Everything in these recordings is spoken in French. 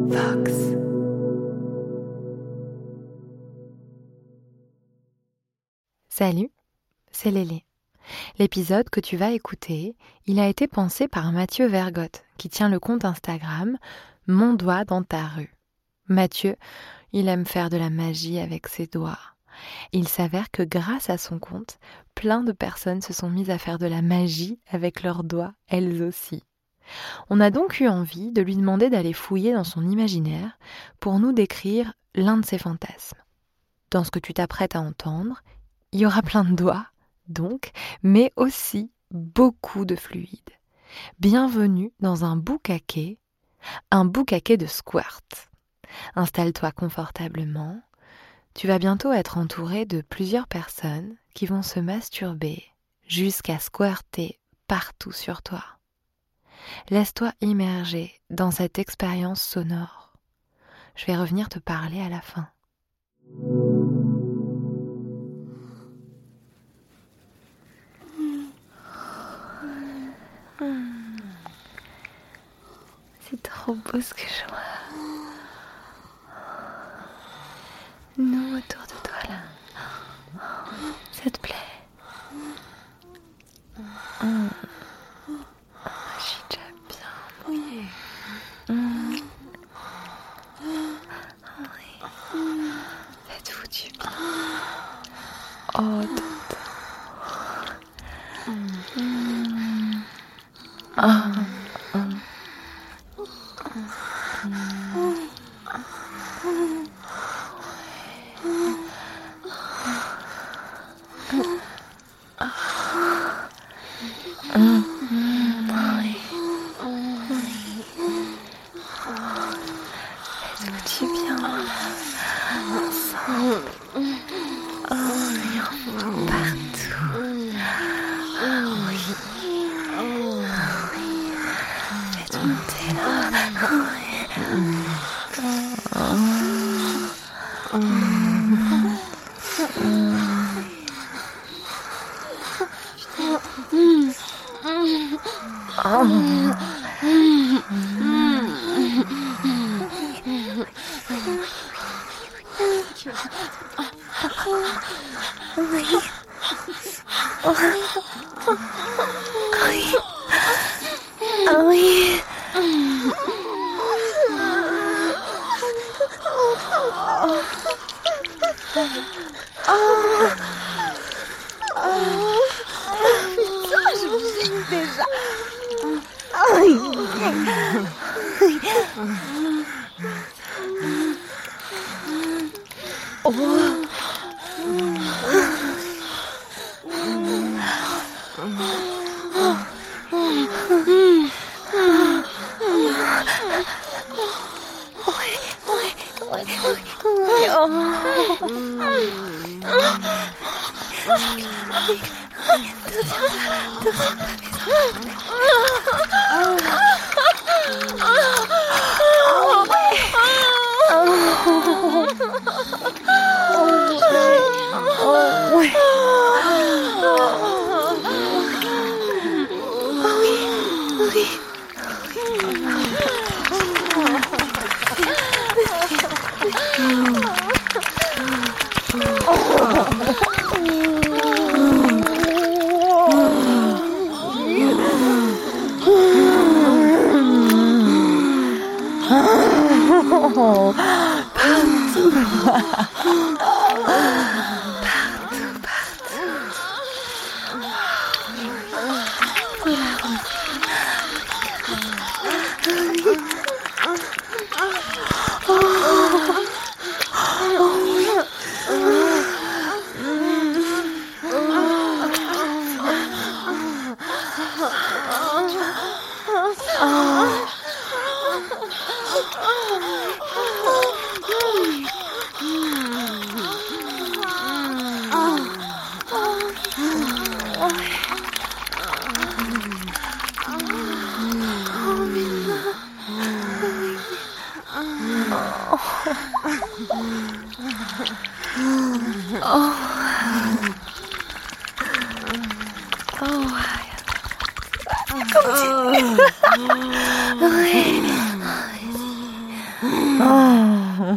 Vox. Salut, c'est Lélé. L'épisode que tu vas écouter, il a été pensé par Mathieu Vergotte, qui tient le compte Instagram « Mon doigt dans ta rue ». Mathieu, il aime faire de la magie avec ses doigts. Il s'avère que grâce à son compte, plein de personnes se sont mises à faire de la magie avec leurs doigts, elles aussi. On a donc eu envie de lui demander d'aller fouiller dans son imaginaire pour nous décrire l'un de ses fantasmes. Dans ce que tu t'apprêtes à entendre, il y aura plein de doigts, donc, mais aussi beaucoup de fluide. Bienvenue dans un bukake de squirt. Installe-toi confortablement. Tu vas bientôt être entouré de plusieurs personnes qui vont se masturber jusqu'à squirter partout sur toi. Laisse-toi immerger dans cette expérience sonore. Je vais revenir te parler à la fin. C'est trop beau ce que je vois. Nous autour de toi là. Ça te plaît? Je suis déjà bien mouillée. Oui. Faites-vous du bien. Oh, faites-vous du bien. Partout. Oui. Faites monter là.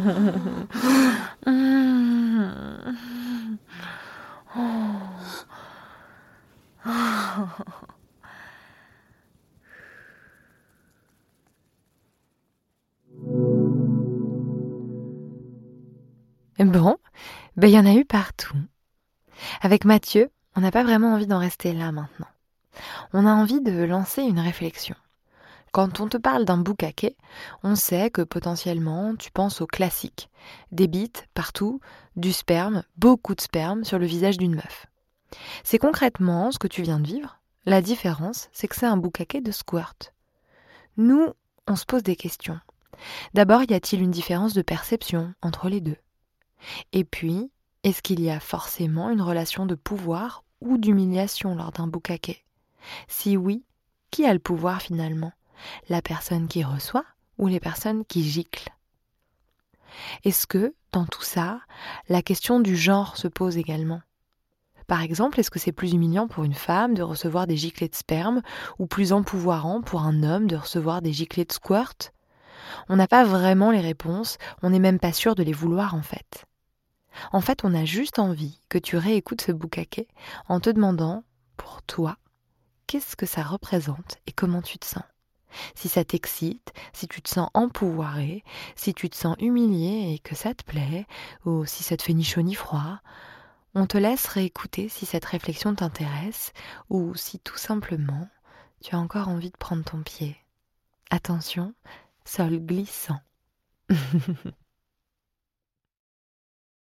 Bon, il y en a eu partout. Avec Mathieu, on n'a pas vraiment envie d'en rester là maintenant. On a envie de lancer une réflexion. Quand on te parle d'un bukake, on sait que potentiellement tu penses au classique. Des bites partout, du sperme, beaucoup de sperme sur le visage d'une meuf. C'est concrètement ce que tu viens de vivre. La différence, c'est que c'est un bukake de squirt. Nous, on se pose des questions. D'abord, y a-t-il une différence de perception entre les deux ? Et puis, est-ce qu'il y a forcément une relation de pouvoir ou d'humiliation lors d'un bukake ? Si oui, qui a le pouvoir finalement ? La personne qui reçoit ou les personnes qui giclent ? Est-ce que, dans tout ça, la question du genre se pose également ? Par exemple, est-ce que c'est plus humiliant pour une femme de recevoir des giclées de sperme ou plus empouvoirant pour un homme de recevoir des giclées de squirt ? On n'a pas vraiment les réponses, on n'est même pas sûr de les vouloir en fait. En fait, on a juste envie que tu réécoutes ce bukake en te demandant, pour toi, qu'est-ce que ça représente et comment tu te sens ? Si ça t'excite, si tu te sens empouvoiré, si tu te sens humilié et que ça te plaît, ou si ça te fait ni chaud ni froid, on te laisse réécouter si cette réflexion t'intéresse ou si tout simplement tu as encore envie de prendre ton pied. Attention, sol glissant.